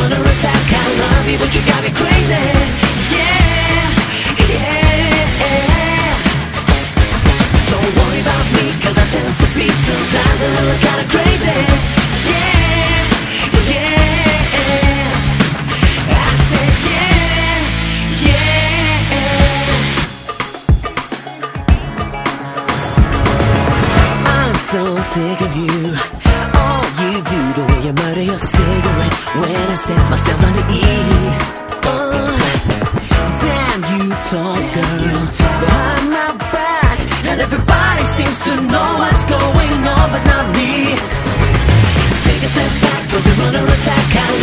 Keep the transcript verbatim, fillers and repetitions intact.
runner attack. I love you, but you got me crazy. Yeah, yeah. Don't worry about me, cause I tend to be sometimes a little kinda crazy. Yeah, yeah. I said yeah, yeah. I'm so sick of you. All you do, the way you murder your cigarette when I set myself on the E. Oh, damn you tall girl, behind my back, and everybody seems to know what's going on, but not me. Take a step back, cause you're under attack. I